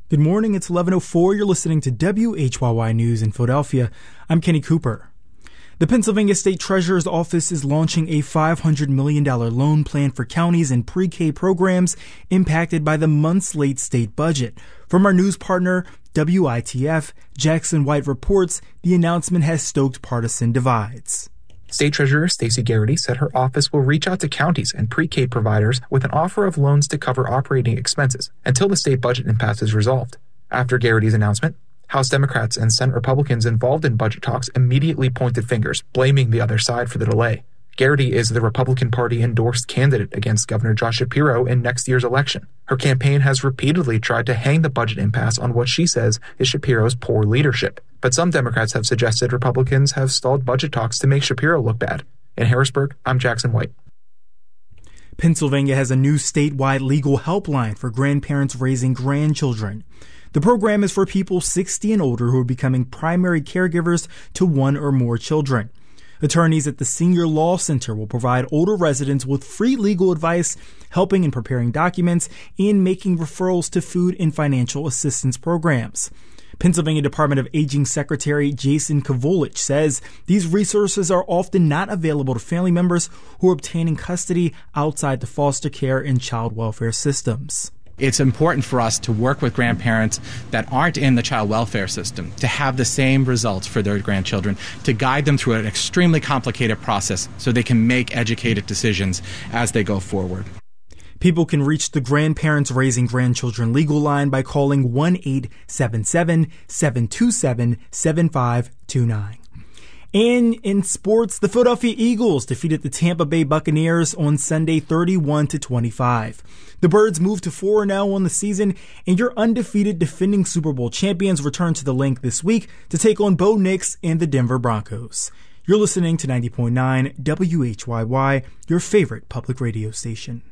Good morning, it's 11:04. You're listening to WHYY News in Philadelphia. I'm Kenny Cooper. The Pennsylvania State Treasurer's Office is launching a $500 million loan plan for counties and pre-K programs impacted by the months-late state budget. From our news partner, WITF, Jackson White reports the announcement has stoked partisan divides. State Treasurer Stacey Garrity said her office will reach out to counties and pre-K providers with an offer of loans to cover operating expenses until the state budget impasse is resolved. After Garrity's announcement, House Democrats and Senate Republicans involved in budget talks immediately pointed fingers, blaming the other side for the delay. Garrity is the Republican Party-endorsed candidate against Governor Josh Shapiro in next year's election. Her campaign has repeatedly tried to hang the budget impasse on what she says is Shapiro's poor leadership. But some Democrats have suggested Republicans have stalled budget talks to make Shapiro look bad. In Harrisburg, I'm Jackson White. Pennsylvania has a new statewide legal helpline for grandparents raising grandchildren. The program is for people 60 and older who are becoming primary caregivers to one or more children. Attorneys at the Senior Law Center will provide older residents with free legal advice, helping in preparing documents and making referrals to food and financial assistance programs. Pennsylvania Department of Aging Secretary Jason Kavolich says these resources are often not available to family members who are obtaining custody outside the foster care and child welfare systems. It's important for us to work with grandparents that aren't in the child welfare system to have the same results for their grandchildren, to guide them through an extremely complicated process so they can make educated decisions as they go forward. People can reach the Grandparents Raising Grandchildren legal line by calling 1-877-727-7529. And in sports, the Philadelphia Eagles defeated the Tampa Bay Buccaneers on Sunday 31-25. The Birds moved to 4-0 on the season, and your undefeated defending Super Bowl champions return to the Link this week to take on Bo Nix and the Denver Broncos. You're listening to 90.9 WHYY, your favorite public radio station.